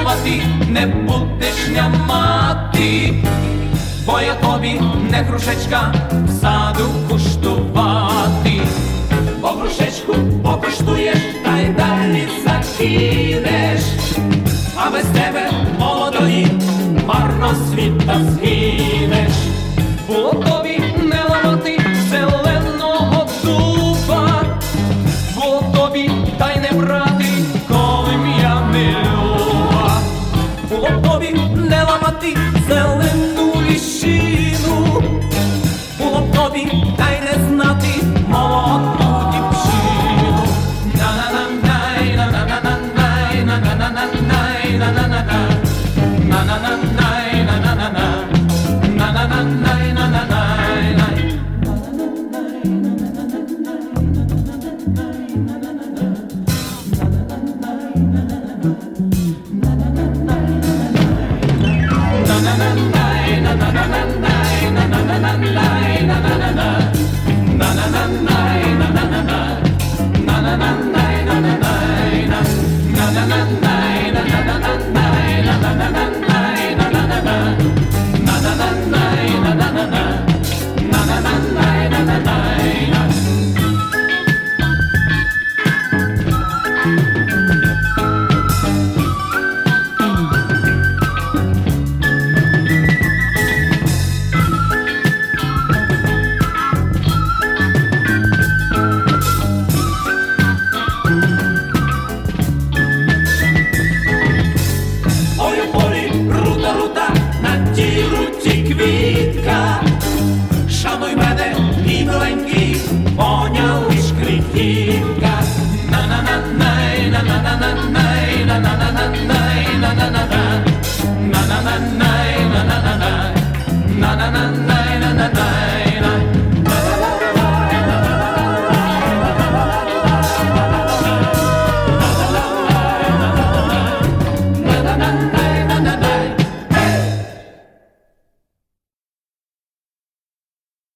милувати, не будеш нямати, бо я тобі не грушечка в саду куштувати. Бо грушечку покуштуєш, та й далі закинеш, а без тебе, молодої, марно світа згинеш. Було тобі не ламати зеленого дуба, було тобі та й не брати, коли м'я не люба. Було тобі не ламати зелену ліщину, було тобі та й не знати молоду дівчину. На-на-на-най, на-на-на-най, на-на-на-най, на-на-на-на, на-на-на-най, на-на-на-на, на-на-на-най, на-на-най. Шануй мене, мій миленький, поняв лиш крихітка. На-на-на-най, на-на-на-най, на-на-на-най, на-на-на-на, на-на-на-най, на-на-на-на, на-на-на-най, на-на-най.